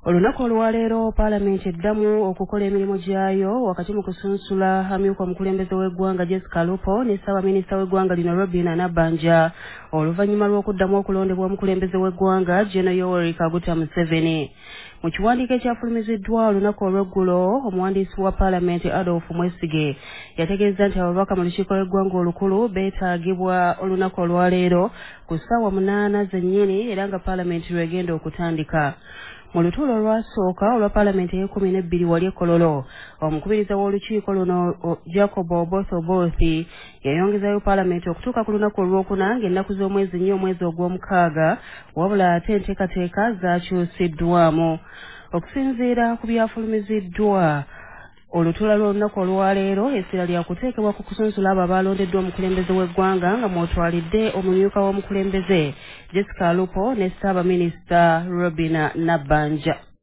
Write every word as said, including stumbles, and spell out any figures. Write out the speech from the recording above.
Olunaku olwaleero Paalamenti eddamu okukola emirimu gyayo wakati mu kusunsula amyuka omukulembeze w'eggwanga Jessica Alupo ne Ssaabaminisita w'eggwanga lino Robinah Nabbanja oluvannyuma lw'okuddamu okulondebwa omukulembeze w'eggwanga Gen. Yoweri Kaguta Museveni. Mu kiwandiiko ekyafulumiziddwa olunaku olw'eggulo, omuwandiisi wa Paalamenti Adolf Mwesige yategeeza nti ababaka mu lukiiko lw'eggwanga olukulu beetaagibwa olunaku olwaleero ku ssaawa munaana zennyini era nga Paalamenti lw'egenda okutandika. Mu lutuulo olwasooka olwa Paalamenti ey'ekkumi n'ebbiri wali e Kololo, omukubiriza w'olukiiko luno Jacob Oboth Oboth yayongezayo Paalamenti okutuuka ku lunaku olwokuna ng'ennaku z'omwezi nnyo omwezi ogw'omukaaga, wabula ate enteekateeka zaakyusiddwamu. Okusinziira ku byafulumiziddwa olutuula lw'olunaku olwaleero, essira lya kuteekebwa ku kusunsula abo abaalondeddwa omukulembeze w'eggwanga nga mwotwalidde omumyuka w'omukulembeze Jessica Alupo ne Ssaabaminisita Robinah Nabbanja.